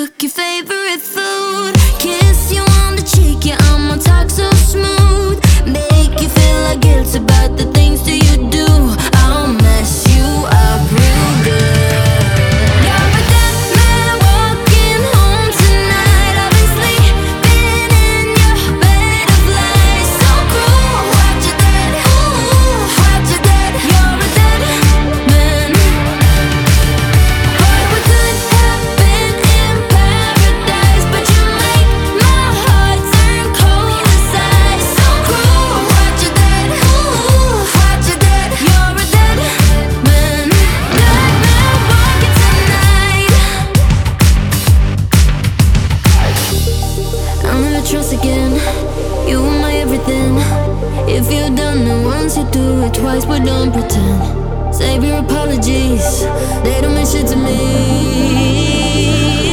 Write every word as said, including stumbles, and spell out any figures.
cook your favorite food, kiss you on the cheek, yeah, I'ma talk so smooth, make you feel like guilt about the things that you do. I'll mess you up real good. You're a dead man walking home tonight. I'll be sleeping in your bed of lies. So cruel, watch you dead, ooh, watch you dead. You're a dead man. Boy, we could have been in paradise, but you make my heart turn cold inside. So cruel, watch you dead, ooh, watch you dead. You're a dead man, dead man walking tonight. I'll never trust again. You were my everything. If you've done it once, you do it twice, but don't pretend. Save your apologies, they don't mean shit to me.